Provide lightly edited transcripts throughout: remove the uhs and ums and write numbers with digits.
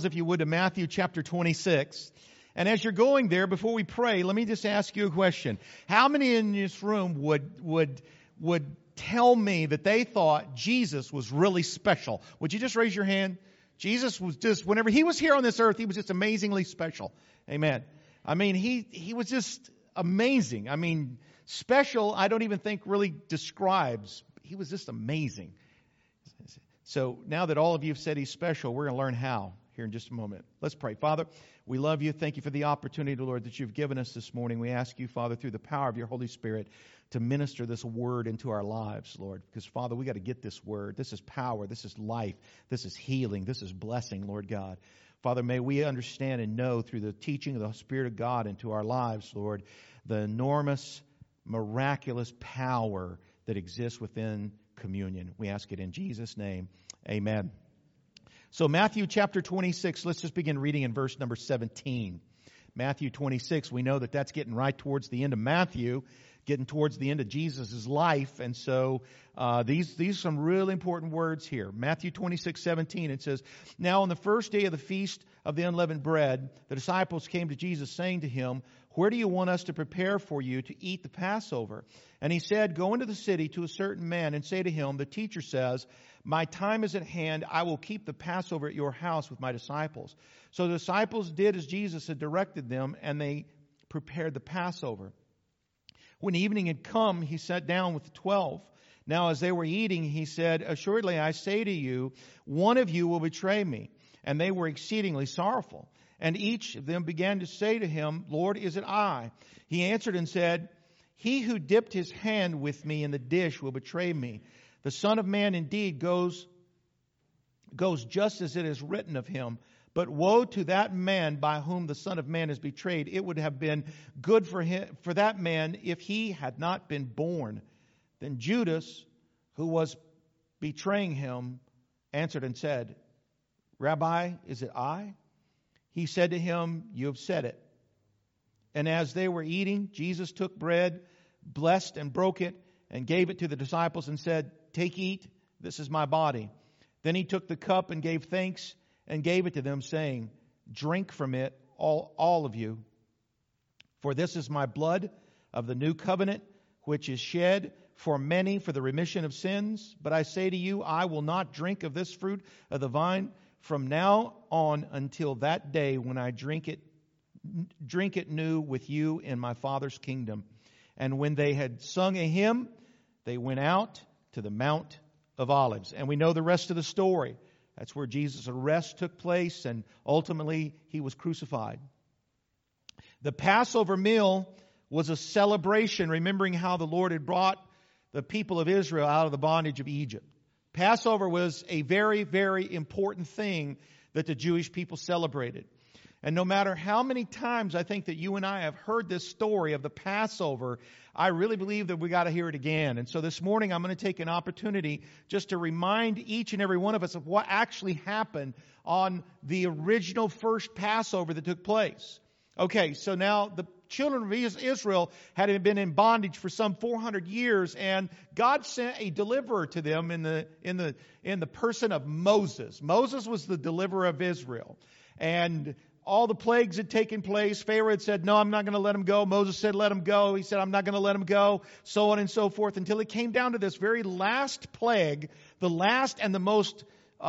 if you would, to Matthew chapter 26. And as you're going there, before we pray, let me just ask you a question. How many in this room would tell me that they thought Jesus was really special? Would you just raise your hand? Jesus was just, whenever He was here on this earth, He was just amazingly special. Amen. I mean, He was just amazing. I mean, special, I don't even think really describes. He was just amazing. So now that all of you have said He's special, we're going to learn how here in just a moment. Let's pray. Father, we love You. Thank You for the opportunity, Lord, that You've given us this morning. We ask You, Father, through the power of Your Holy Spirit, to minister this word into our lives, Lord. Because, Father, we got to get this word. This is power. This is life. This is healing. This is blessing, Lord God. Father, may we understand and know through the teaching of the Spirit of God into our lives, Lord, the enormous, miraculous power that exists within communion. We ask it in Jesus' name. Amen. So Matthew chapter 26, let's just begin reading in verse number 17. Matthew 26, we know that that's getting right towards the end of Matthew, getting towards the end of Jesus' life. And so these are some really important words here. Matthew 26:17, it says, "Now on the first day of the feast of the unleavened bread, the disciples came to Jesus saying to Him, 'Where do you want us to prepare for you to eat the Passover?' And He said, 'Go into the city to a certain man and say to him, the teacher says, my time is at hand. I will keep the Passover at your house with my disciples.' So the disciples did as Jesus had directed them, and they prepared the Passover. When evening had come, He sat down with the 12. Now as they were eating, He said, 'Assuredly I say to you, one of you will betray me.' And they were exceedingly sorrowful. And each of them began to say to Him, 'Lord, is it I?' He answered and said, 'He who dipped his hand with me in the dish will betray me. The Son of Man indeed goes just as it is written of Him. But woe to that man by whom the Son of Man is betrayed. It would have been good for that man if he had not been born.' Then Judas, who was betraying Him, answered and said, 'Rabbi, is it I?' He said to him, 'You have said it.' And as they were eating, Jesus took bread, blessed and broke it, and gave it to the disciples and said, 'Take, eat, this is my body.' Then He took the cup and gave thanks and gave it to them, saying, 'Drink from it, all of you. For this is my blood of the new covenant, which is shed for many for the remission of sins. But I say to you, I will not drink of this fruit of the vine from now on until that day when I drink it new with you in my Father's kingdom.' And when they had sung a hymn, they went out to the Mount of Olives." And we know the rest of the story. That's where Jesus' arrest took place, and ultimately He was crucified. The Passover meal was a celebration, remembering how the Lord had brought the people of Israel out of the bondage of Egypt. Passover was a very, very important thing that the Jewish people celebrated. And no matter how many times I think that you and I have heard this story of the Passover, I really believe that we got to hear it again. And so this morning I'm going to take an opportunity just to remind each and every one of us of what actually happened on the original first Passover that took place. Okay, so now the children of Israel had been in bondage for some 400 years, and God sent a deliverer to them in the person of Moses. Moses was the deliverer of Israel. And all the plagues had taken place. Pharaoh had said, "No, I'm not going to let him go." Moses said, "Let him go." He said, "I'm not going to let him go." So on and so forth, until it came down to this very last plague, the last and the most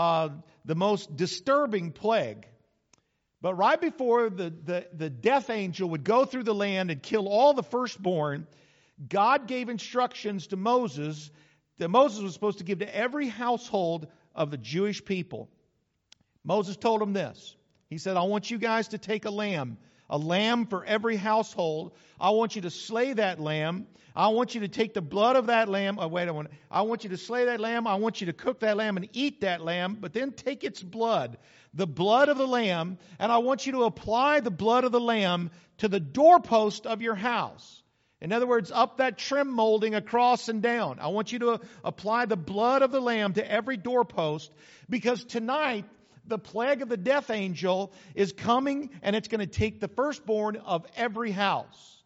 disturbing plague. But right before the death angel would go through the land and kill all the firstborn, God gave instructions to Moses that Moses was supposed to give to every household of the Jewish people. Moses told them this. He said, "I want you guys to take a lamb for every household. I want you to slay that lamb. I want you to take the blood of that lamb. I want you to slay that lamb. I want you to cook that lamb and eat that lamb, but then take its blood, the blood of the lamb, and I want you to apply the blood of the lamb to the doorpost of your house." In other words, up that trim molding across and down. I want you to apply the blood of the lamb to every doorpost, because tonight the plague of the death angel is coming, and it's going to take the firstborn of every house.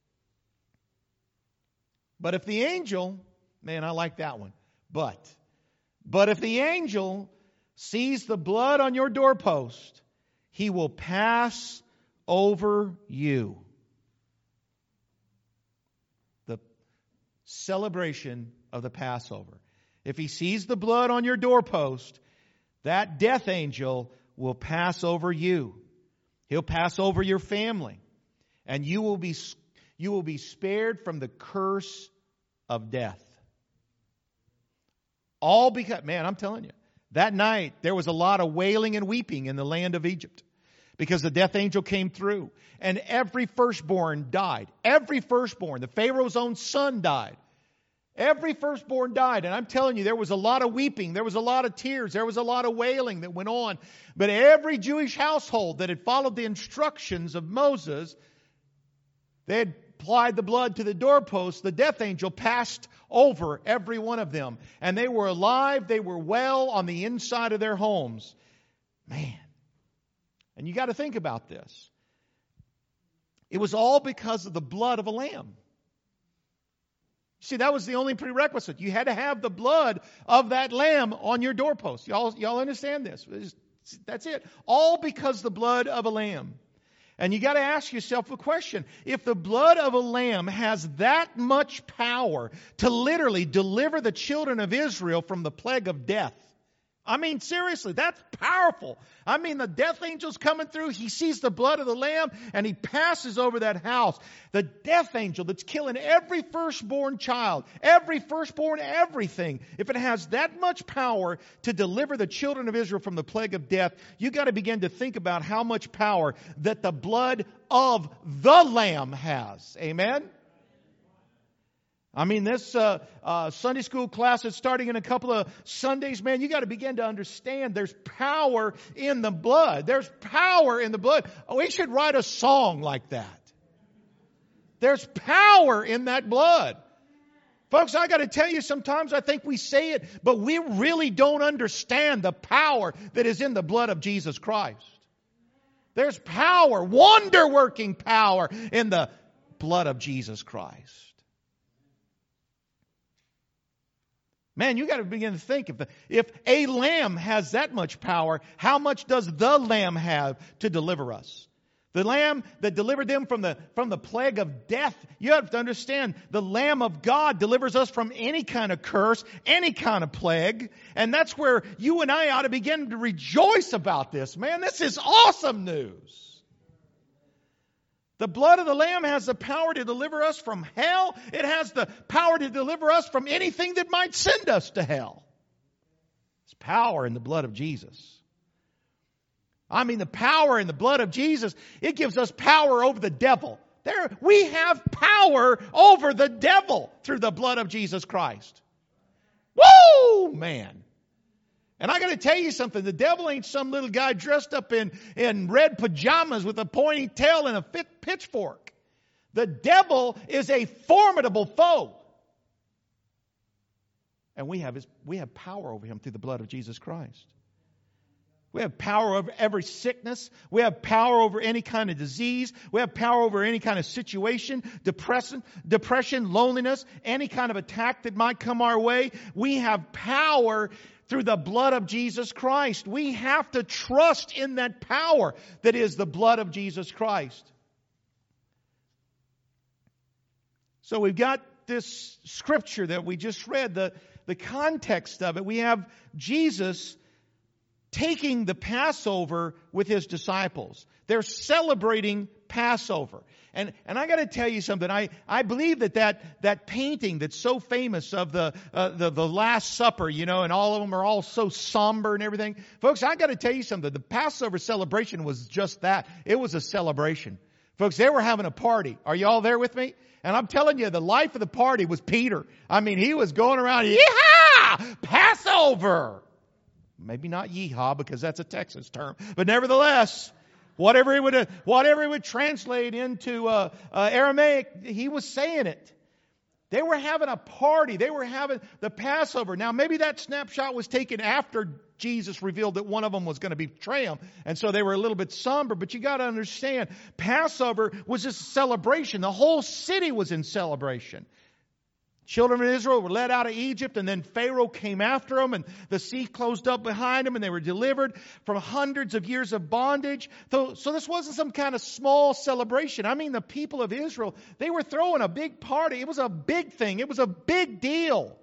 But if the angel, man, I like that one. But if the angel sees the blood on your doorpost He will pass over you. The celebration of the Passover. If he sees the blood on your doorpost, that death angel will pass over you. He'll pass over your family. And you will be spared from the curse of death. All because, man, I'm telling you, that night there was a lot of wailing and weeping in the land of Egypt because the death angel came through and every firstborn died. Every firstborn. The Pharaoh's own son died. Every firstborn died. And I'm telling you, there was a lot of weeping. There was a lot of tears. There was a lot of wailing that went on. But every Jewish household that had followed the instructions of Moses, they had applied the blood to the doorpost. The death angel passed over every one of them. And they were alive. They were well on the inside of their homes. Man. And you got to think about this. It was all because of the blood of a lamb. See, that was the only prerequisite. You had to have the blood of that lamb on your doorpost. Y'all understand this? That's it. All because the blood of a lamb. And you got to ask yourself a question. If the blood of a lamb has that much power to literally deliver the children of Israel from the plague of death, I mean, seriously, that's powerful. I mean, the death angel's coming through. He sees the blood of the lamb and he passes over that house. The death angel that's killing every firstborn child, every firstborn everything. If it has that much power to deliver the children of Israel from the plague of death, you got to begin to think about how much power that the blood of the lamb has. Amen? I mean, this Sunday school class that's starting in a couple of Sundays, man, you got to begin to understand there's power in the blood. There's power in the blood. Oh, we should write a song like that. There's power in that blood. Folks, I got to tell you, sometimes I think we say it, but we really don't understand the power that is in the blood of Jesus Christ. There's power, wonder-working power in the blood of Jesus Christ. Man, you got to begin to think, if a lamb has that much power, how much does the lamb have to deliver us? The lamb that delivered them from the plague of death. You have to understand, the Lamb of God delivers us from any kind of curse, any kind of plague. And that's where you and I ought to begin to rejoice about this. Man, this is awesome news. The blood of the Lamb has the power to deliver us from hell. It has the power to deliver us from anything that might send us to hell. There's power in the blood of Jesus. I mean, the power in the blood of Jesus, it gives us power over the devil. We have power over the devil through the blood of Jesus Christ. Woo, man. And I got to tell you something. The devil ain't some little guy dressed up in red pajamas with a pointy tail and a pitchfork. The devil is a formidable foe. And we have power over him through the blood of Jesus Christ. We have power over every sickness. We have power over any kind of disease. We have power over any kind of situation, depression, loneliness, any kind of attack that might come our way. We have power through the blood of Jesus Christ. We have to trust in that power that is the blood of Jesus Christ. So we've got this scripture that we just read, the context of it. We have Jesus taking the Passover with his disciples. They're celebrating Passover. And I got to tell you something. I believe that painting that's so famous of the Last Supper, you know, and all of them are all so somber and everything. Folks, I got to tell you something. The Passover celebration was just that. It was a celebration. Folks, they were having a party. Are you all there with me? And I'm telling you, the life of the party was Peter. I mean, he was going around, yeehaw! Passover! Maybe not yeehaw because that's a Texas term. But nevertheless, whatever it would translate into Aramaic, he was saying it. They were having a party. They were having the Passover. Now, maybe that snapshot was taken after Jesus revealed that one of them was going to betray him. And so they were a little bit somber. But you got to understand, Passover was just a celebration. The whole city was in celebration. Children of Israel were led out of Egypt, and then Pharaoh came after them, and the sea closed up behind them, and they were delivered from hundreds of years of bondage. So this wasn't some kind of small celebration. I mean, the people of Israel, they were throwing a big party. It was a big thing. It was a big deal.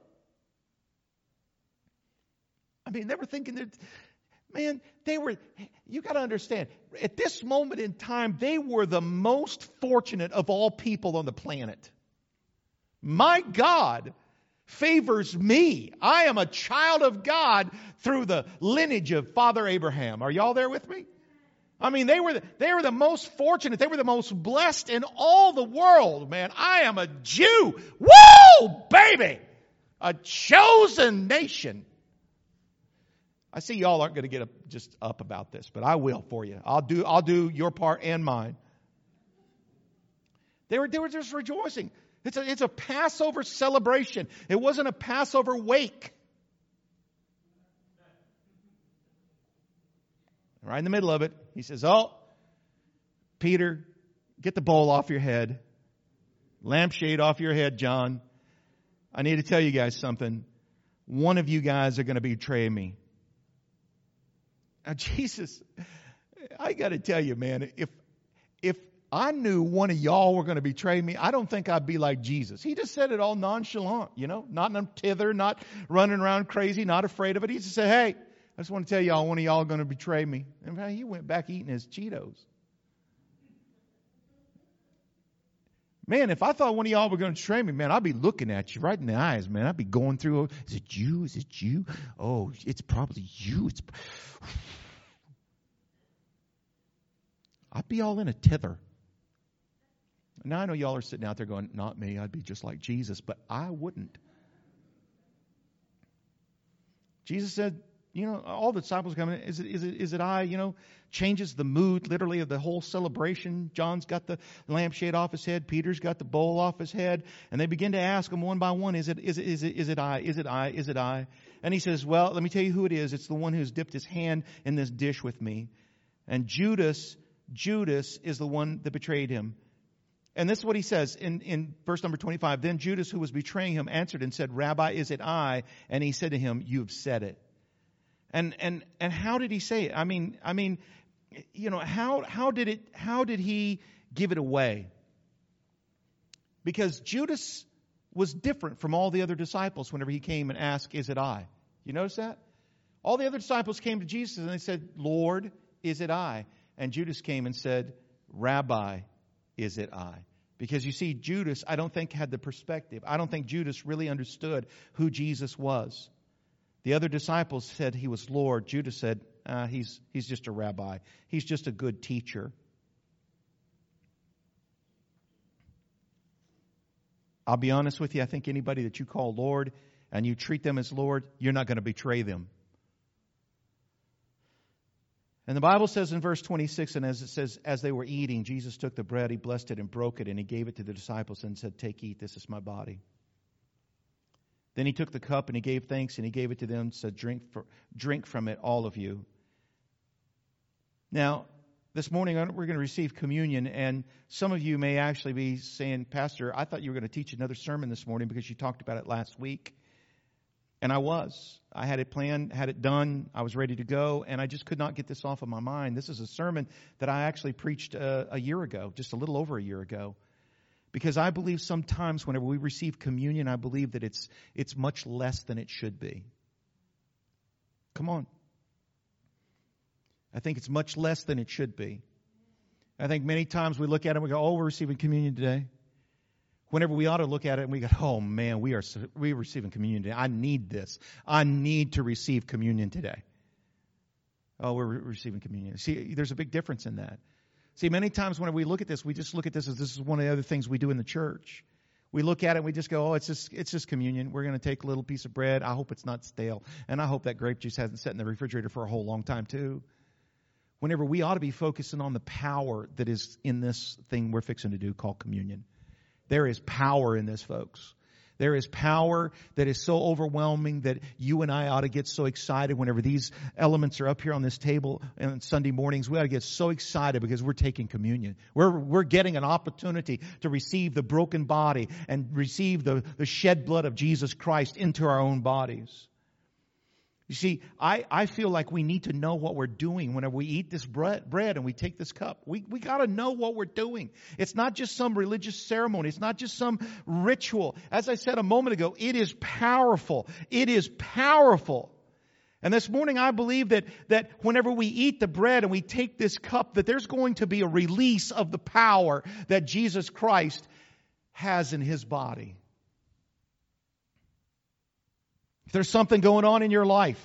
I mean, they were thinking that, man, you got to understand, at this moment in time, they were the most fortunate of all people on the planet. My God favors me. I am a child of God through the lineage of Father Abraham. Are y'all there with me? I mean, they were the most fortunate. They were the most blessed in all the world, man. I am a Jew. Woo, baby! A chosen nation. I see y'all aren't going to get just up about this, but I will for you. I'll do your part and mine. They were just rejoicing. It's a Passover celebration. It wasn't a Passover wake. Right in the middle of it, he says, "Oh, Peter, get the bowl off your head. Lampshade off your head, John. I need to tell you guys something. One of you guys are going to betray me." Now, Jesus, I got to tell you, man, if I knew one of y'all were going to betray me, I don't think I'd be like Jesus. He just said it all nonchalant, not in a tither, not running around crazy, not afraid of it. He just said, "Hey, I just want to tell y'all, one of y'all are going to betray me." And he went back eating his Cheetos. Man, if I thought one of y'all were going to betray me, man, I'd be looking at you right in the eyes, man. I'd be going through, is it you? Is it you? Oh, it's probably you. I'd be all in a tither. Now, I know y'all are sitting out there going, "Not me. I'd be just like Jesus." But I wouldn't. Jesus said, all the disciples come in, is it I, changes the mood literally of the whole celebration. John's got the lampshade off his head. Peter's got the bowl off his head. And they begin to ask him one by one, is it I? Is it I? Is it I? And he says, "Well, let me tell you who it is. It's the one who's dipped his hand in this dish with me." And Judas is the one that betrayed him. And this is what he says in verse number 25. "Then Judas, who was betraying him, answered and said, 'Rabbi, is it I?' And he said to him, 'You've said it.'" And how did he say it? I mean, how did he give it away? Because Judas was different from all the other disciples whenever he came and asked, "Is it I?" You notice that? All the other disciples came to Jesus and they said, "Lord, is it I?" And Judas came and said, "Rabbi, is it I?" Because you see, Judas, I don't think, had the perspective. I don't think Judas really understood who Jesus was. The other disciples said he was Lord. Judas said, he's just a rabbi. He's just a good teacher. I'll be honest with you. I think anybody that you call Lord and you treat them as Lord, you're not going to betray them. And the Bible says in verse 26, and as it says, as they were eating, Jesus took the bread, he blessed it and broke it, and he gave it to the disciples and said, "Take, eat, this is my body." Then he took the cup and he gave thanks and he gave it to them and said, "Drink from it, all of you. Now, this morning we're going to receive communion, and some of you may actually be saying, "Pastor, I thought you were going to teach another sermon this morning because you talked about it last week." And I was. I had it planned, had it done. I was ready to go, and I just could not get this off of my mind. This is a sermon that I actually preached a year ago, just a little over a year ago. Because I believe sometimes whenever we receive communion, I believe that it's much less than it should be. Come on. I think it's much less than it should be. I think many times we look at it and we go, "Oh, we're receiving communion today." Whenever we ought to look at it and we go, "Oh man, we're receiving communion today. I need this. I need to receive communion today." Oh, we're receiving communion. See, there's a big difference in that. See, many times when we look at this, we just look at this as this is one of the other things we do in the church. We look at it and we just go, "Oh, it's just communion. We're going to take a little piece of bread. I hope it's not stale. And I hope that grape juice hasn't sat in the refrigerator for a whole long time too." Whenever we ought to be focusing on the power that is in this thing we're fixing to do called communion. There is power in this, folks. There is power that is so overwhelming that you and I ought to get so excited whenever these elements are up here on this table on Sunday mornings. We ought to get so excited because we're taking communion. We're getting an opportunity to receive the broken body and receive the shed blood of Jesus Christ into our own bodies. You see, I feel like we need to know what we're doing whenever we eat this bread and we take this cup. We got to know what we're doing. It's not just some religious ceremony. It's not just some ritual. As I said a moment ago, it is powerful. It is powerful. And this morning I believe that whenever we eat the bread and we take this cup, that there's going to be a release of the power that Jesus Christ has in His body. If there's something going on in your life,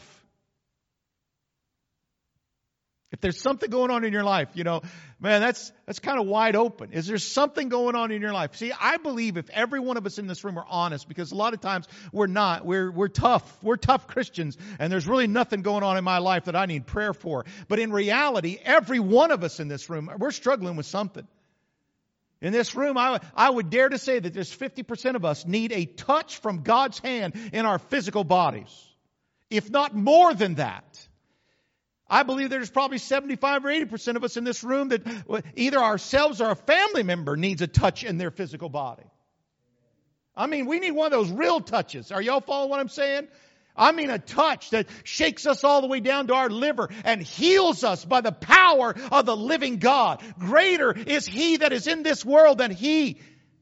man, that's kind of wide open. Is there something going on in your life? See, I believe if every one of us in this room are honest, because a lot of times we're not. We're tough. We're tough Christians, and there's really nothing going on in my life that I need prayer for. But in reality, every one of us in this room, we're struggling with something. In this room, I would dare to say that there's 50% of us need a touch from God's hand in our physical bodies. If not more than that. I believe there's probably 75 or 80% of us in this room that either ourselves or a family member needs a touch in their physical body. I mean, we need one of those real touches. Are y'all following what I'm saying? I mean a touch that shakes us all the way down to our liver and heals us by the power of the living God. Greater is He that is in this world than he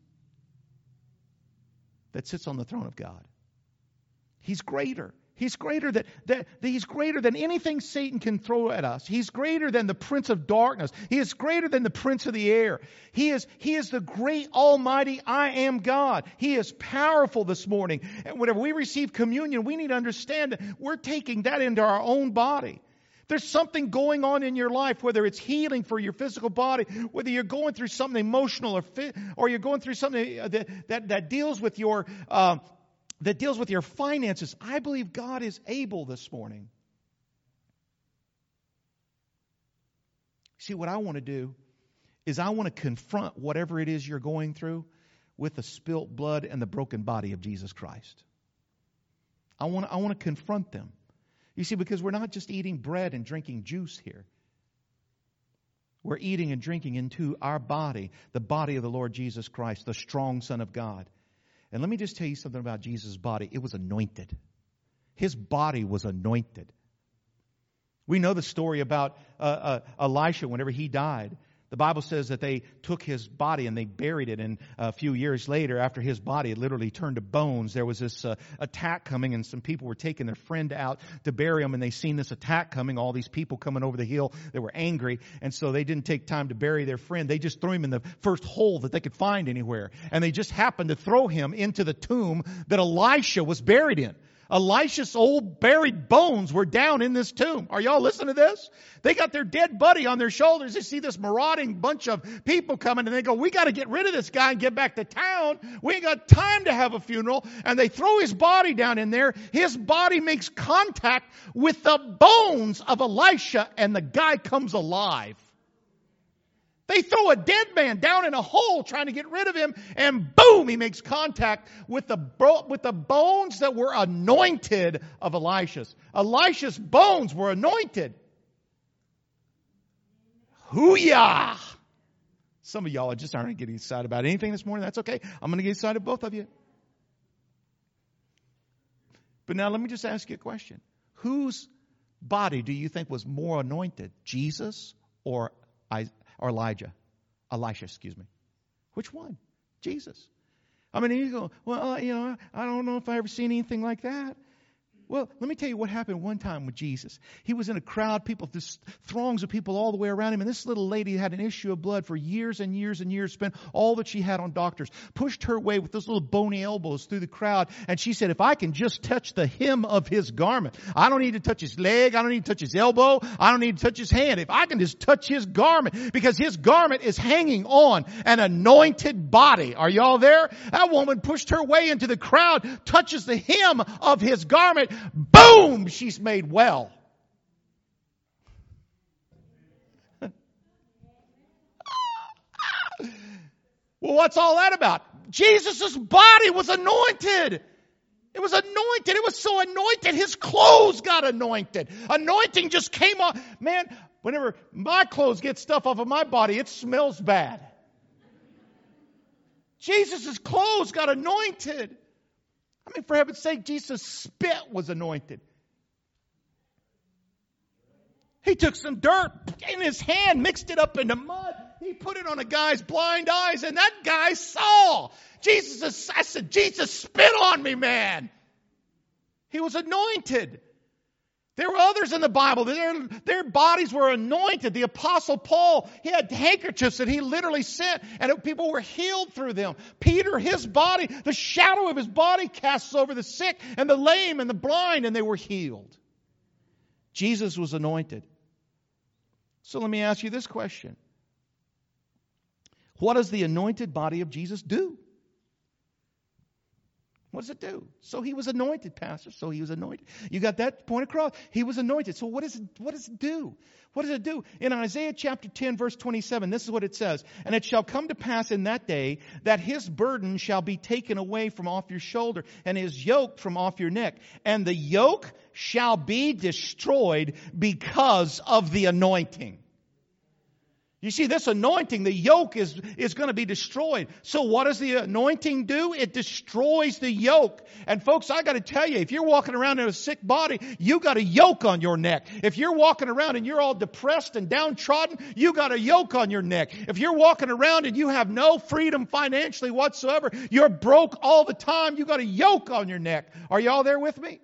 that sits on the throne of God. He's greater. He's greater he's greater than anything Satan can throw at us. He's greater than the prince of darkness. He is greater than the prince of the air. He is the great almighty I am God. He is powerful this morning. And whenever we receive communion, we need to understand that we're taking that into our own body. There's something going on in your life, whether it's healing for your physical body, whether you're going through something emotional or you're going through something that deals with your finances. I believe God is able this morning. See, what I want to do is I want to confront whatever it is you're going through with the spilt blood and the broken body of Jesus Christ. I want to confront them. You see, because we're not just eating bread and drinking juice here. We're eating and drinking into our body, the body of the Lord Jesus Christ, the strong Son of God. And let me just tell you something about Jesus' body. It was anointed. His body was anointed. We know the story about Elisha whenever he died. The Bible says that they took his body and they buried it. And a few years later, after his body had literally turned to bones, there was this attack coming, and some people were taking their friend out to bury him, and they seen this attack coming, all these people coming over the hill. They were angry, and so they didn't take time to bury their friend. They just threw him in the first hole that they could find anywhere. And they just happened to throw him into the tomb that Elisha was buried in. Elisha's old buried bones were down in this tomb. Are y'all listening to this? They got their dead buddy on their shoulders. They see this marauding bunch of people coming, and they go, we got to get rid of this guy and get back to town. We ain't got time to have a funeral. And they throw his body down in there. His body makes contact with the bones of Elisha, and the guy comes alive. They throw a dead man down in a hole trying to get rid of him, and boom, he makes contact with the bones that were anointed of Elisha's. Elisha's bones were anointed. Hoo-yah! Some of y'all just aren't getting excited about anything this morning. That's okay. I'm going to get excited, both of you. But now let me just ask you a question. Whose body do you think was more anointed? Jesus or Elijah? Elisha, excuse me. Which one? Jesus. I mean, you go, well, I don't know if I ever seen anything like that. Well, let me tell you what happened one time with Jesus. He was in a crowd, just throngs of people all the way around him, and this little lady had an issue of blood for years and years and years, spent all that she had on doctors, pushed her way with those little bony elbows through the crowd, and she said, if I can just touch the hem of his garment, I don't need to touch his leg, I don't need to touch his elbow, I don't need to touch his hand, if I can just touch his garment, because his garment is hanging on an anointed body. Are y'all there? That woman pushed her way into the crowd, touches the hem of his garment, boom, she's made well. Well, what's all that about? Jesus' body was anointed. It was anointed. It was so anointed, his clothes got anointed. Anointing just came on. Man, whenever my clothes get stuff off of my body, it smells bad. Jesus' clothes got anointed. I mean, for heaven's sake, Jesus' spit was anointed. He took some dirt in his hand, mixed it up into mud. He put it on a guy's blind eyes, and that guy saw. I said, Jesus, spit on me, man. He was anointed. There were others in the Bible. Their bodies were anointed. The Apostle Paul, he had handkerchiefs that he literally sent, and people were healed through them. Peter, his body, the shadow of his body casts over the sick and the lame and the blind, and they were healed. Jesus was anointed. So let me ask you this question. What does the anointed body of Jesus do? What does it do? So he was anointed, Pastor. So he was anointed. You got that point across? He was anointed. So what does it do? What does it do? In Isaiah chapter 10, verse 27, this is what it says. And it shall come to pass in that day that his burden shall be taken away from off your shoulder and his yoke from off your neck. And the yoke shall be destroyed because of the anointing. You see, this anointing, the yoke is going to be destroyed. So what does the anointing do? It destroys the yoke. And folks, I got to tell you, if you're walking around in a sick body, you got a yoke on your neck. If you're walking around and you're all depressed and downtrodden, you got a yoke on your neck. If you're walking around and you have no freedom financially whatsoever, you're broke all the time, you got a yoke on your neck. Are you all there with me?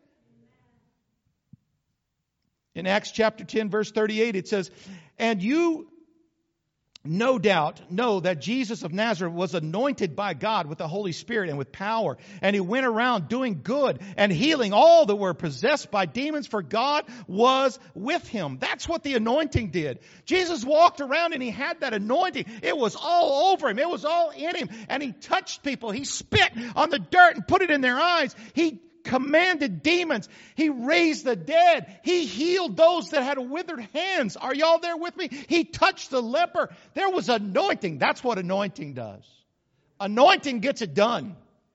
In Acts chapter 10, verse 38, it says, and you no doubt know that Jesus of Nazareth was anointed by God with the Holy Spirit and with power. And he went around doing good and healing all that were possessed by demons, for God was with him. That's what the anointing did. Jesus walked around and he had that anointing. It was all over him. It was all in him. And he touched people. He spit on the dirt and put it in their eyes. He commanded demons. He raised the dead. He healed those that had withered hands. Are y'all there with me? He touched the leper. There was anointing. That's what anointing does. Anointing gets it done.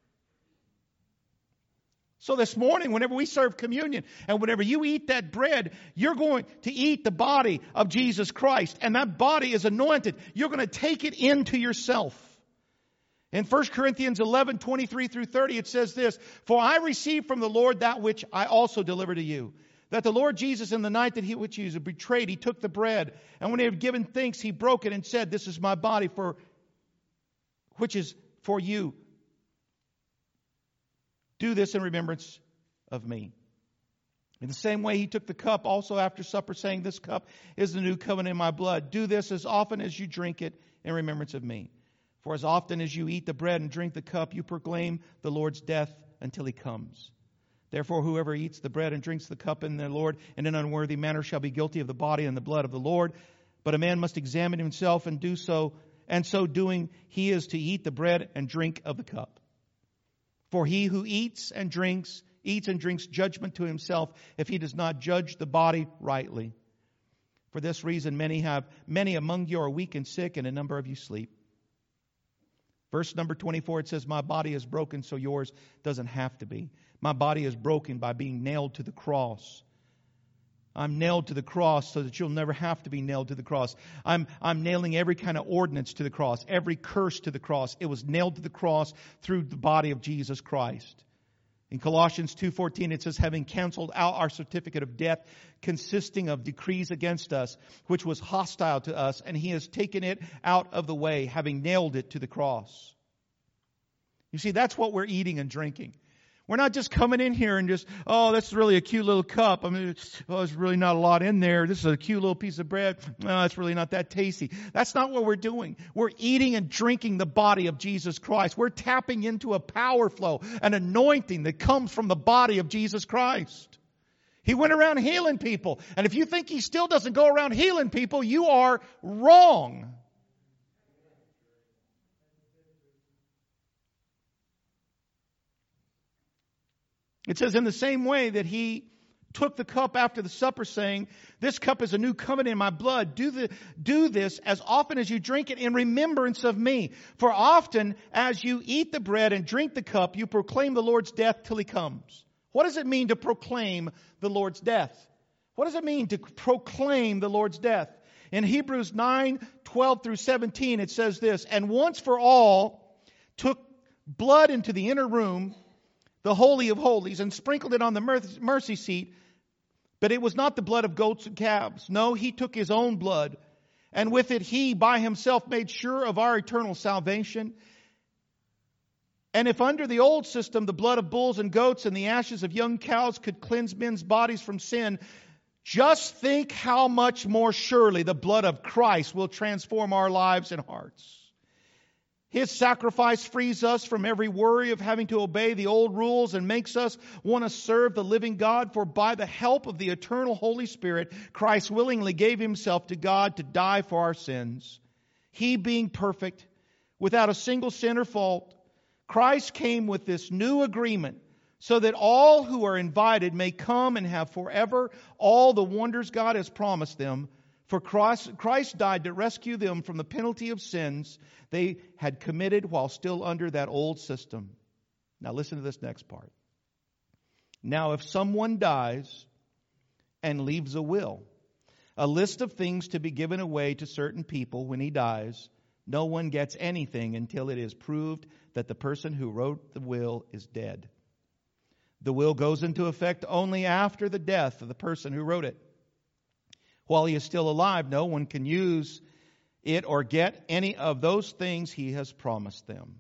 So this morning, whenever we serve communion and whenever you eat that bread, you're going to eat the body of Jesus Christ. And that body is anointed. You're going to take it into yourself. In 1 Corinthians 11, 23 through 30, it says this, for I received from the Lord that which I also delivered to you, that the Lord Jesus in the night that he was betrayed, he took the bread, and when he had given thanks, he broke it and said, this is my body which is for you. Do this in remembrance of me. In the same way, he took the cup also after supper, saying, this cup is the new covenant in my blood. Do this as often as you drink it in remembrance of me. For as often as you eat the bread and drink the cup, you proclaim the Lord's death until he comes. Therefore, whoever eats the bread and drinks the cup in the Lord in an unworthy manner shall be guilty of the body and the blood of the Lord. But a man must examine himself and do so, and so doing, he is to eat the bread and drink of the cup. For he who eats and drinks judgment to himself if he does not judge the body rightly. For this reason, many among you are weak and sick, and a number of you sleep. Verse number 24, it says, my body is broken, so yours doesn't have to be. My body is broken by being nailed to the cross. I'm nailed to the cross so that you'll never have to be nailed to the cross. I'm nailing every kind of ordinance to the cross, every curse to the cross. It was nailed to the cross through the body of Jesus Christ. In Colossians 2:14, it says, having canceled out our certificate of death, consisting of decrees against us, which was hostile to us, and he has taken it out of the way, having nailed it to the cross. You see, that's what we're eating and drinking. We're not just coming in here and just, oh, that's really a cute little cup. I mean, there's really not a lot in there. This is a cute little piece of bread. No, it's really not that tasty. That's not what we're doing. We're eating and drinking the body of Jesus Christ. We're tapping into a power flow, an anointing that comes from the body of Jesus Christ. He went around healing people. And if you think he still doesn't go around healing people, you are wrong. It says in the same way that he took the cup after the supper, saying, "This cup is a new covenant in my blood. Do this as often as you drink it in remembrance of me. For often as you eat the bread and drink the cup, you proclaim the Lord's death till He comes." What does it mean to proclaim the Lord's death? What does it mean to proclaim the Lord's death? In Hebrews 9:12 through 17, it says this, "And once for all took blood into the inner room, the Holy of Holies, and sprinkled it on the mercy seat. But it was not the blood of goats and calves. No, He took His own blood, and with it He by Himself made sure of our eternal salvation. And if under the old system the blood of bulls and goats and the ashes of young cows could cleanse men's bodies from sin, just think how much more surely the blood of Christ will transform our lives and hearts. His sacrifice frees us from every worry of having to obey the old rules and makes us want to serve the living God. For by the help of the eternal Holy Spirit, Christ willingly gave Himself to God to die for our sins. He being perfect, without a single sin or fault, Christ came with this new agreement so that all who are invited may come and have forever all the wonders God has promised them. For Christ died to rescue them from the penalty of sins they had committed while still under that old system. Now listen to this next part. Now if someone dies and leaves a will, a list of things to be given away to certain people when he dies, no one gets anything until it is proved that the person who wrote the will is dead. The will goes into effect only after the death of the person who wrote it. While he is still alive, no one can use it or get any of those things he has promised them.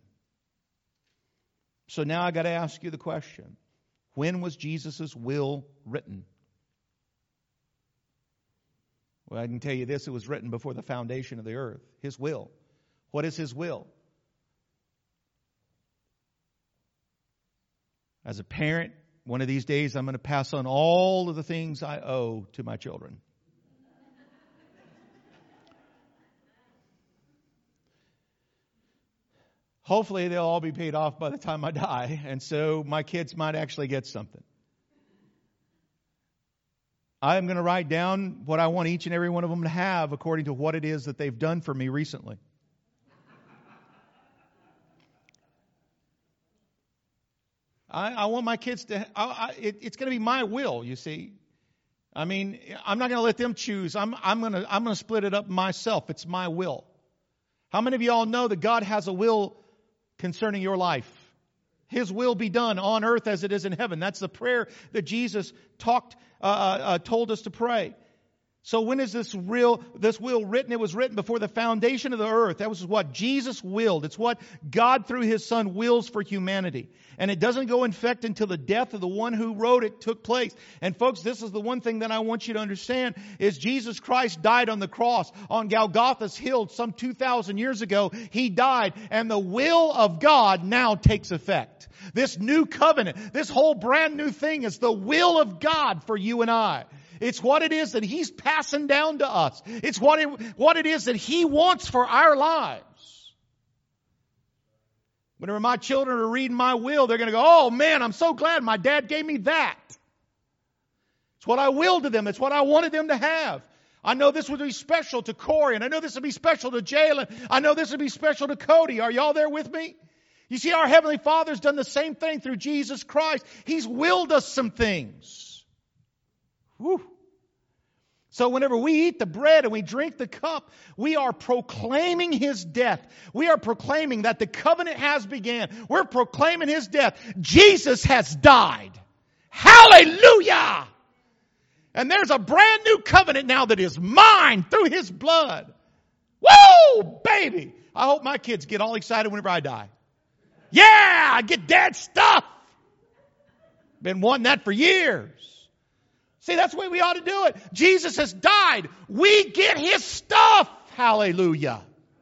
So now I got to ask you the question. When was Jesus' will written? Well, I can tell you this, it was written before the foundation of the earth. His will. What is His will? As a parent, one of these days I'm going to pass on all of the things I owe to my children. Hopefully they'll all be paid off by the time I die, and so my kids might actually get something. I am going to write down what I want each and every one of them to have according to what it is that they've done for me recently. I want my kids to, it's going to be my will, you see. I mean, I'm not going to let them choose. I'm going to split it up myself. It's my will. How many of you all know that God has a will concerning your life? His will be done on earth as it is in heaven. That's the prayer that Jesus told us to pray. So when is this will written? It was written before the foundation of the earth. That was what Jesus willed. It's what God through His Son wills for humanity. And it doesn't go in effect until the death of the one who wrote it took place. And folks, this is the one thing that I want you to understand is Jesus Christ died on the cross on Golgotha's hill some 2,000 years ago. He died, and the will of God now takes effect. This new covenant, this whole brand new thing is the will of God for you and I. It's what it is that He's passing down to us. It's what it is that He wants for our lives. Whenever my children are reading my will, they're going to go, "Oh man, I'm so glad my dad gave me that." It's what I willed to them. It's what I wanted them to have. I know this would be special to Corey, and I know this would be special to Jalen. I know this would be special to Cody. Are y'all there with me? You see, our Heavenly Father's done the same thing through Jesus Christ. He's willed us some things. Whew. So whenever we eat the bread and we drink the cup, we are proclaiming His death. We are proclaiming that the covenant has began. We're proclaiming His death. Jesus has died. Hallelujah! And there's a brand new covenant now that is mine through His blood. Woo, baby! I hope my kids get all excited whenever I die. Yeah, I get Dad's stuff. Been wanting that for years. See, that's the way we ought to do it. Jesus has died. We get His stuff. Hallelujah.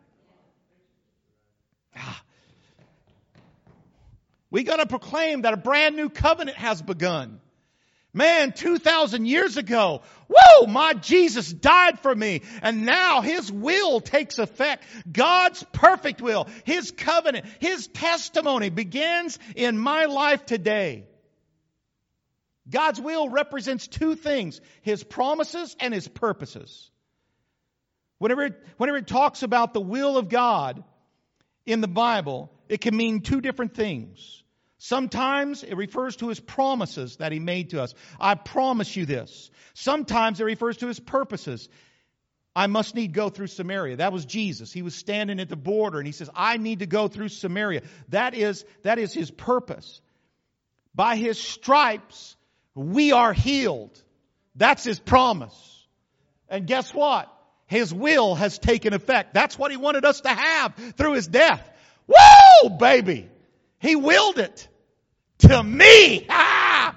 We got to proclaim that a brand new covenant has begun. Man, 2,000 years ago, whoa, my Jesus died for me. And now His will takes effect. God's perfect will, His covenant, His testimony begins in my life today. God's will represents two things, His promises and His purposes. Whenever it talks about the will of God in the Bible, it can mean two different things. Sometimes it refers to His promises that He made to us. I promise you this. Sometimes it refers to His purposes. I must need go through Samaria. That was Jesus. He was standing at the border and He says, I need to go through Samaria. That is His purpose. By His stripes, we are healed. That's His promise. And guess what? His will has taken effect. That's what He wanted us to have through His death. Woo, baby! He willed it to me. Ah!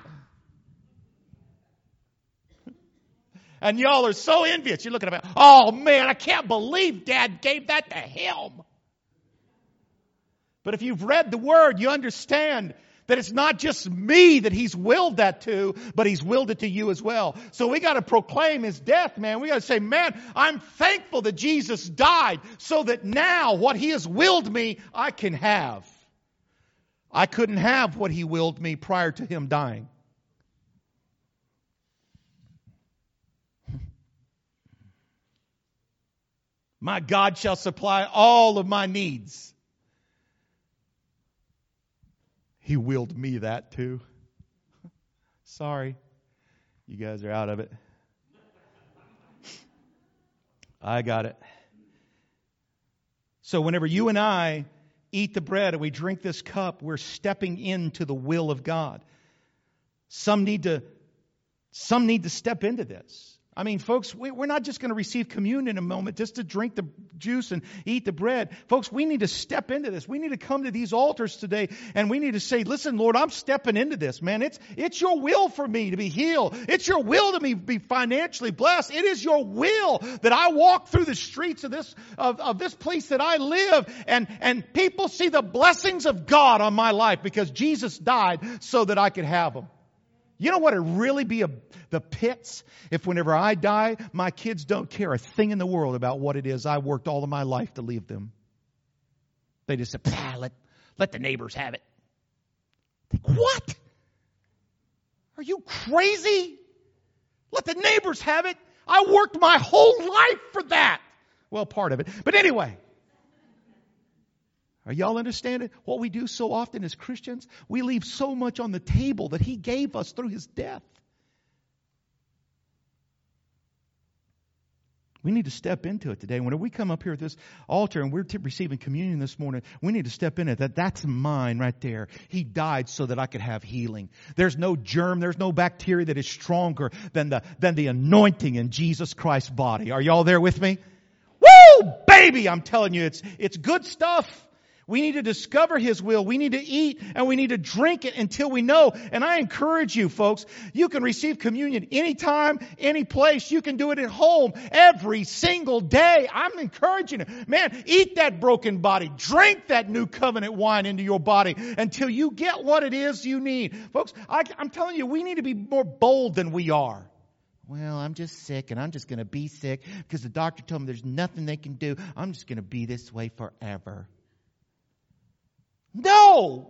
And y'all are so envious. You're looking at me, oh man, I can't believe Dad gave that to him. But if you've read the Word, you understand that it's not just me that He's willed that to, but He's willed it to you as well. So we got to proclaim His death, man. We got to say, man, I'm thankful that Jesus died so that now what He has willed me, I can have. I couldn't have what He willed me prior to Him dying. My God shall supply all of my needs. He willed me that too. Sorry. You guys are out of it. I got it. So whenever you and I eat the bread and we drink this cup, we're stepping into the will of God. Some need to step into this. I mean, folks, we're not just going to receive communion in a moment just to drink the juice and eat the bread. Folks, we need to step into this. We need to come to these altars today and we need to say, listen, Lord, I'm stepping into this, man. It's your will for me to be healed. It's your will to me be financially blessed. It is your will that I walk through the streets of this place that I live and people see the blessings of God on my life because Jesus died so that I could have them. You know what would really be the pits? If whenever I die, my kids don't care a thing in the world about what it is I worked all of my life to leave them. They just say, let the neighbors have it. Think, what? Are you crazy? Let the neighbors have it? I worked my whole life for that. Well, part of it. But anyway. Are y'all understanding? What we do so often as Christians, we leave so much on the table that He gave us through His death. We need to step into it today. When we come up here at this altar and we're receiving communion this morning, we need to step in it. That's mine right there. He died so that I could have healing. There's no germ, there's no bacteria that is stronger than the anointing in Jesus Christ's body. Are y'all there with me? Woo, baby! I'm telling you, it's good stuff. We need to discover His will. We need to eat and we need to drink it until we know. And I encourage you, folks, you can receive communion anytime, any place. You can do it at home every single day. I'm encouraging you. Man, eat that broken body. Drink that new covenant wine into your body until you get what it is you need. Folks, I'm telling you, we need to be more bold than we are. Well, I'm just sick and I'm just going to be sick because the doctor told me there's nothing they can do. I'm just going to be this way forever. No.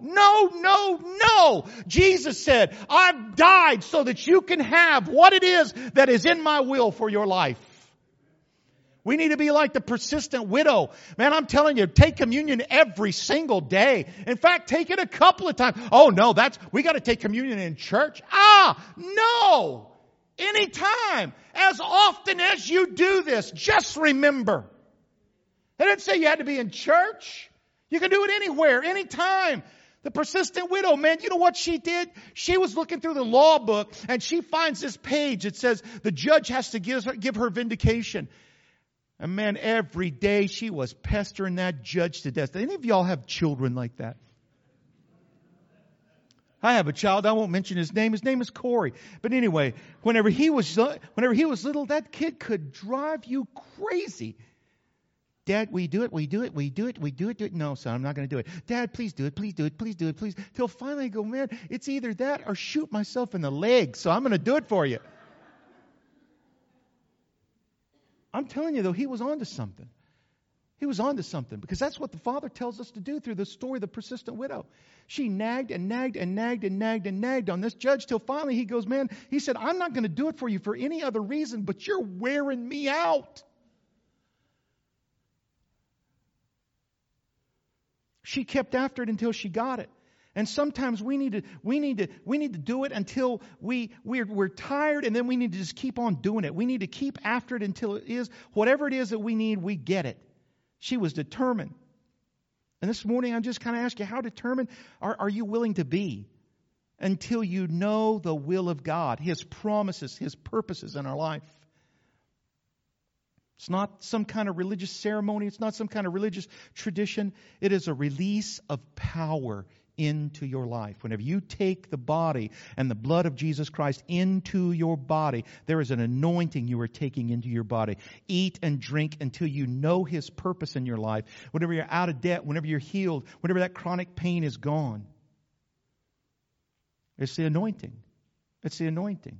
Jesus said, I've died so that you can have what it is that is in my will for your life. We need to be like the persistent widow. Man, I'm telling you, take communion every single day. In fact, take it a couple of times. Oh no, we got to take communion in church. No. Anytime. As often as you do this, just remember. They didn't say you had to be in church. You can do it anywhere, anytime. The persistent widow, man, you know what she did? She was looking through the law book and she finds this page. It says the judge has to give her vindication. And man, every day she was pestering that judge to death. Do any of y'all have children like that? I have a child. I won't mention his name. His name is Corey. But anyway, whenever he was little, that kid could drive you crazy. Dad, will you do it? Will you do it? Will you do it? Will you do it? No, son, I'm not going to do it. Dad, please do it. Please do it. Please do it. Please. Till finally I go, man, it's either that or shoot myself in the leg. So I'm going to do it for you. I'm telling you, though, he was on to something. He was on to something, because that's what the Father tells us to do through the story of the persistent widow. She nagged and nagged and nagged and nagged and nagged on this judge till finally he goes, man, he said, I'm not going to do it for you for any other reason, but you're wearing me out. She kept after it until she got it. And sometimes we need to do it until we're tired, and then we need to just keep on doing it. We need to keep after it until it is whatever it is that we need, we get it. She was determined. And this morning I'm just kind of asking you, how determined are you willing to be until you know the will of God, His promises, His purposes in our life? It's not some kind of religious ceremony. It's not some kind of religious tradition. It is a release of power into your life. Whenever you take the body and the blood of Jesus Christ into your body, there is an anointing you are taking into your body. Eat and drink until you know His purpose in your life. Whenever you're out of debt, whenever you're healed, whenever that chronic pain is gone. It's the anointing. It's the anointing.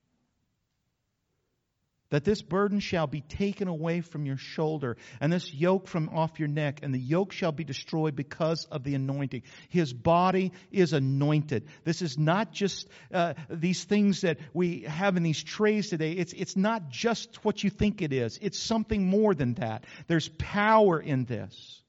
That this burden shall be taken away from your shoulder, and this yoke from off your neck, and the yoke shall be destroyed because of the anointing. His body is anointed. This is not just these things that we have in these trays today. It's not just what you think it is. It's something more than that. There's power in this.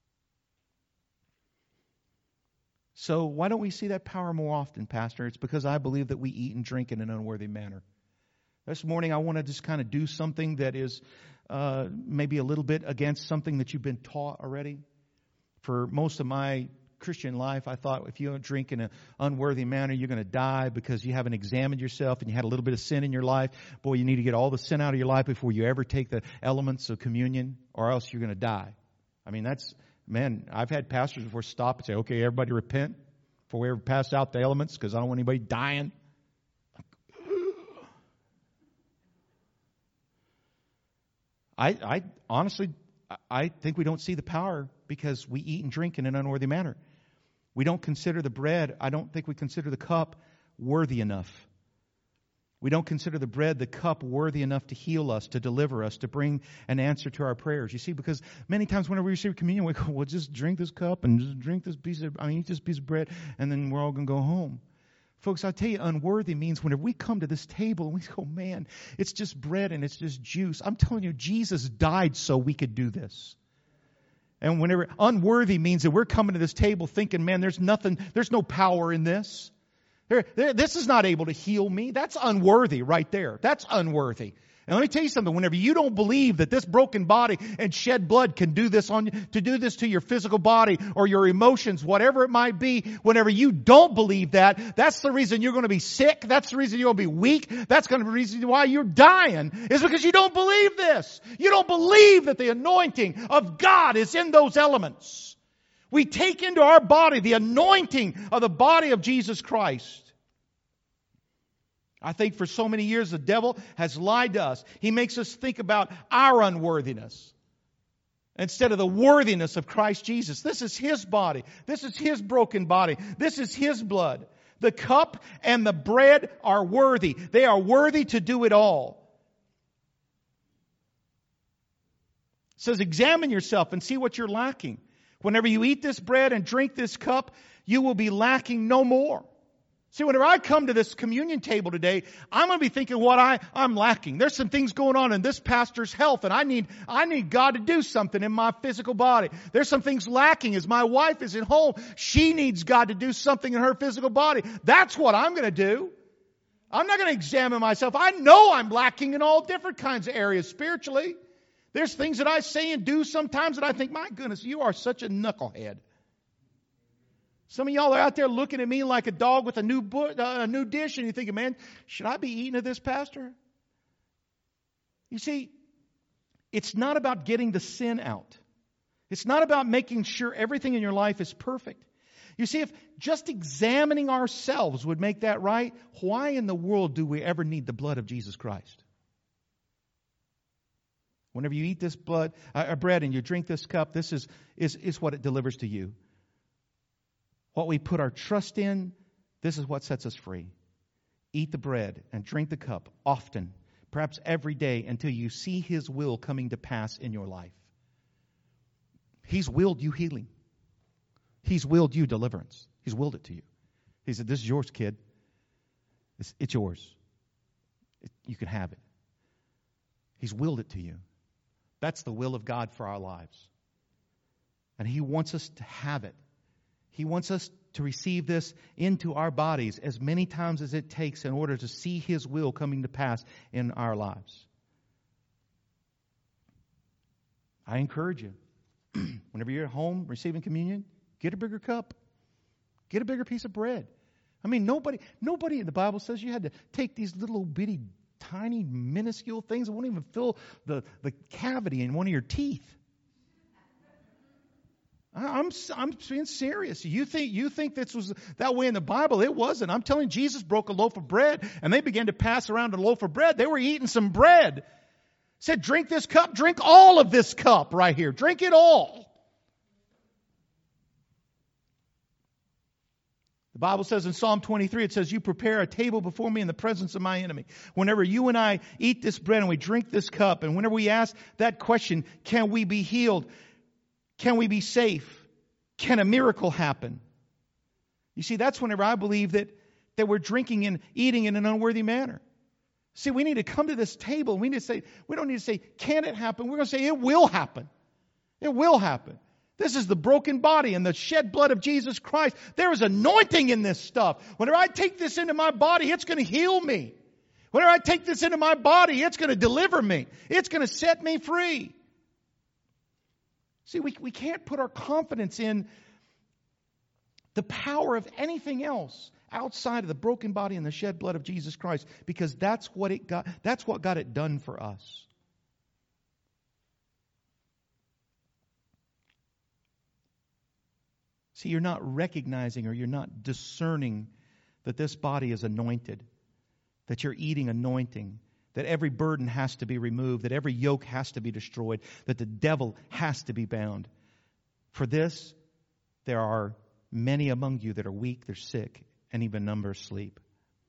So why don't we see that power more often, Pastor? It's because I believe that we eat and drink in an unworthy manner. This morning I want to just kind of do something that is maybe a little bit against something that you've been taught already. For most of my Christian life, I thought if you don't drink in an unworthy manner, you're going to die because you haven't examined yourself and you had a little bit of sin in your life. Boy, you need to get all the sin out of your life before you ever take the elements of communion, or else you're going to die. I mean, I've had pastors before stop and say, okay, everybody repent before we ever pass out the elements, because I don't want anybody dying. I honestly think we don't see the power because we eat and drink in an unworthy manner. We don't consider the bread. I don't think we consider the cup worthy enough. We don't consider the bread, the cup worthy enough to heal us, to deliver us, to bring an answer to our prayers. You see, because many times whenever we receive communion, we go, well, just drink this cup and just drink this eat this piece of bread, and then we're all going to go home. Folks, I tell you, unworthy means whenever we come to this table and we go, man, it's just bread and it's just juice. I'm telling you, Jesus died so we could do this. And whenever unworthy means that we're coming to this table thinking, man, there's no power in this. This is not able to heal me. That's unworthy right there. That's unworthy. And let me tell you something. Whenever you don't believe that this broken body and shed blood can do this to your physical body or your emotions, whatever it might be, whenever you don't believe that, that's the reason you're going to be sick. That's the reason you're going to be weak. That's going to be the reason why you're dying, is because you don't believe this. You don't believe that the anointing of God is in those elements. We take into our body the anointing of the body of Jesus Christ. I think for so many years the devil has lied to us. He makes us think about our unworthiness instead of the worthiness of Christ Jesus. This is His body. This is His broken body. This is His blood. The cup and the bread are worthy. They are worthy to do it all. It says, examine yourself and see what you're lacking. Whenever you eat this bread and drink this cup, you will be lacking no more. See, whenever I come to this communion table today, I'm going to be thinking what I'm lacking. There's some things going on in this pastor's health, and I need God to do something in my physical body. There's some things lacking as my wife is at home. She needs God to do something in her physical body. That's what I'm going to do. I'm not going to examine myself. I know I'm lacking in all different kinds of areas spiritually. There's things that I say and do sometimes that I think, my goodness, you are such a knucklehead. Some of y'all are out there looking at me like a dog with a new dish, and you're thinking, man, should I be eating of this, Pastor? You see, it's not about getting the sin out. It's not about making sure everything in your life is perfect. You see, if just examining ourselves would make that right, why in the world do we ever need the blood of Jesus Christ? Whenever you eat this bread and you drink this cup, this is what it delivers to you. What we put our trust in, this is what sets us free. Eat the bread and drink the cup often, perhaps every day, until you see His will coming to pass in your life. He's willed you healing. He's willed you deliverance. He's willed it to you. He said, this is yours, kid. It's yours. You can have it. He's willed it to you. That's the will of God for our lives. And He wants us to have it. He wants us to receive this into our bodies as many times as it takes in order to see His will coming to pass in our lives. I encourage you, whenever you're at home receiving communion, get a bigger cup. Get a bigger piece of bread. I mean, nobody in the Bible says you had to take these little bitty, tiny, minuscule things that won't even fill the cavity in one of your teeth. I'm being serious. You think this was that way in the Bible? It wasn't. I'm telling you, Jesus broke a loaf of bread, and they began to pass around a loaf of bread. They were eating some bread. Said, drink this cup. Drink all of this cup right here. Drink it all. The Bible says in Psalm 23, it says, you prepare a table before me in the presence of my enemy. Whenever you and I eat this bread and we drink this cup, and whenever we ask that question, can we be healed? Can we be safe? Can a miracle happen? You see, that's whenever I believe that we're drinking and eating in an unworthy manner. See, we need to come to this table. We don't need to say, can it happen? We're going to say, it will happen. It will happen. This is the broken body and the shed blood of Jesus Christ. There is anointing in this stuff. Whenever I take this into my body, it's going to heal me. Whenever I take this into my body, it's going to deliver me. It's going to set me free. See, we can't put our confidence in the power of anything else outside of the broken body and the shed blood of Jesus Christ, because that's what got it done for us. See, you're not recognizing or you're not discerning that this body is anointed, that you're eating anointing, that every burden has to be removed, that every yoke has to be destroyed, that the devil has to be bound. For this, there are many among you that are weak, they're sick, and even number sleep.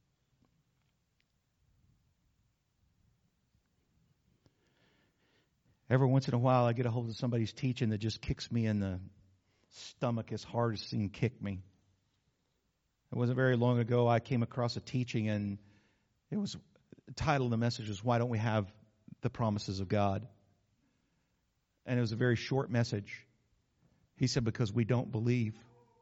Every once in a while, I get a hold of somebody's teaching that just kicks me in the stomach as hard as he can kick me. It wasn't very long ago I came across a teaching, and it was the title of the message was, why don't we have the promises of God? And it was a very short message. He said, because we don't believe.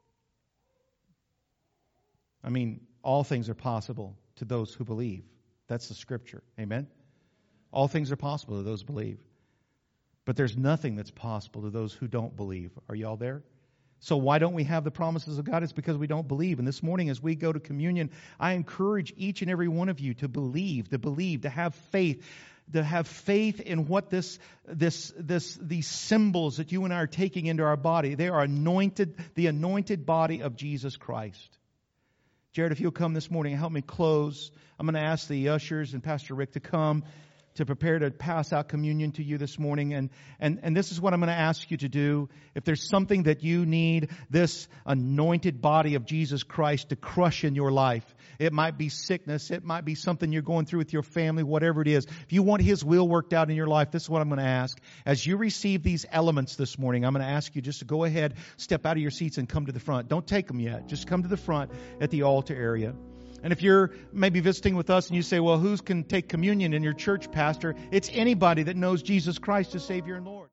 I mean, all things are possible to those who believe. That's the scripture. Amen? All things are possible to those who believe. But there's nothing that's possible to those who don't believe. Are you all there? So why don't we have the promises of God? It's because we don't believe. And this morning as we go to communion, I encourage each and every one of you to believe, to have faith in what these symbols that you and I are taking into our body. They are anointed, the anointed body of Jesus Christ. Jared, if you'll come this morning and help me close, I'm going to ask the ushers and Pastor Rick to come to prepare to pass out communion to you this morning. And this is what I'm going to ask you to do. If there's something that you need this anointed body of Jesus Christ to crush in your life, it might be sickness, it might be something you're going through with your family, whatever it is. If you want His will worked out in your life, this is what I'm going to ask. As you receive these elements this morning, I'm going to ask you just to go ahead, step out of your seats and come to the front. Don't take them yet. Just come to the front at the altar area. And if you're maybe visiting with us and you say, well, who can take communion in your church, Pastor? It's anybody that knows Jesus Christ as Savior and Lord.